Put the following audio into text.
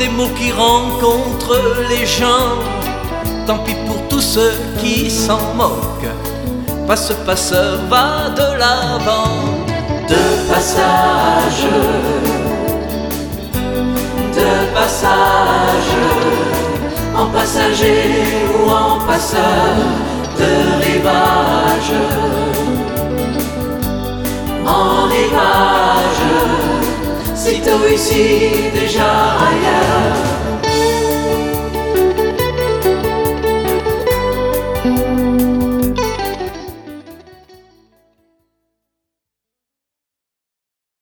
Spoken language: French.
des mots qui rencontrent les gens. Tant pis pour tous ceux qui s'en moquent. Passe, passeur, va de l'avant. De passage, en passager ou en passeur de rivage, en rivage, sitôt ici, déjà ailleurs.